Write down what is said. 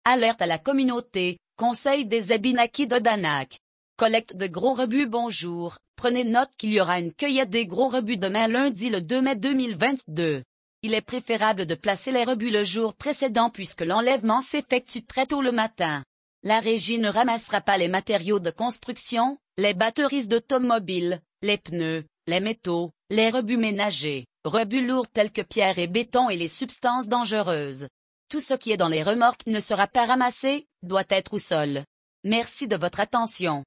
Alerte à la communauté, conseil des Abénaquis de Danak. Collecte de gros rebuts. Bonjour, prenez note qu'il y aura une cueillette des gros rebuts demain lundi le 2 mai 2022. Il est préférable de placer les rebuts le jour précédent puisque l'enlèvement s'effectue très tôt le matin. La régie ne ramassera pas les matériaux de construction, les batteries d'automobile, les pneus, les métaux, les rebuts ménagers, rebuts lourds tels que pierre et béton et les substances dangereuses. Tout ce qui est dans les remorques ne sera pas ramassé, doit être au sol. Merci de votre attention.